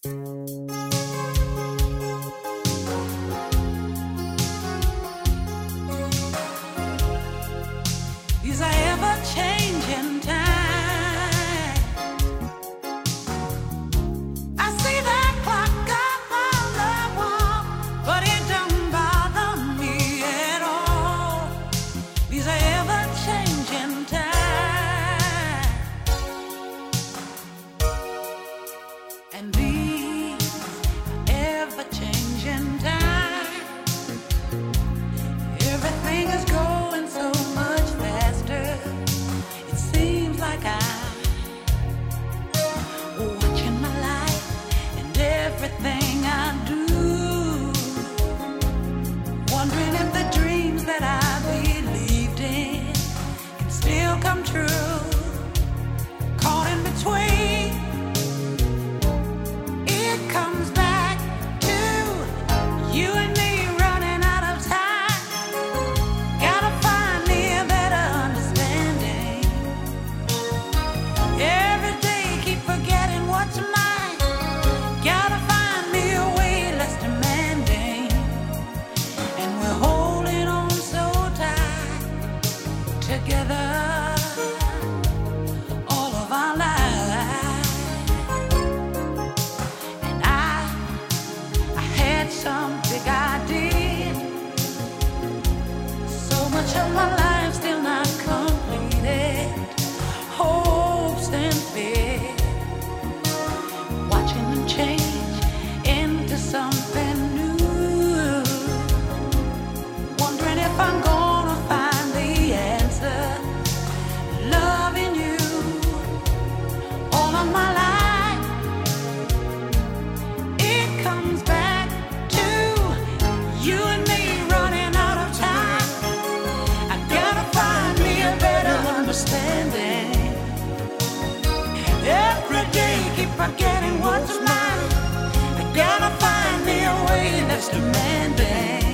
These are ever-changing times. I see that clock up on the wall, but it don't bother me at all. These are ever-changing times, and these ever-changing times, everything is going so much faster. It seems like I'm watching my life and everything I do, wondering if the dreams that I believed in can still come true. Caught in between, it comes back to you and me running out of time. Gotta find me a better understanding. Every day keep forgetting what's mine. Gotta find me a way less demanding. And we're holding on so tight together all of our lives. And I had some big idea, so much of my life still not completed. Hopes and fears, watching them change into something new. Wondering if I'm gonna find the answer. Loving you all of my life. It comes back to you and me running out of time. I gotta find me a better understanding. Every day keep forgetting what's mine. I gotta find me a way that's demanding.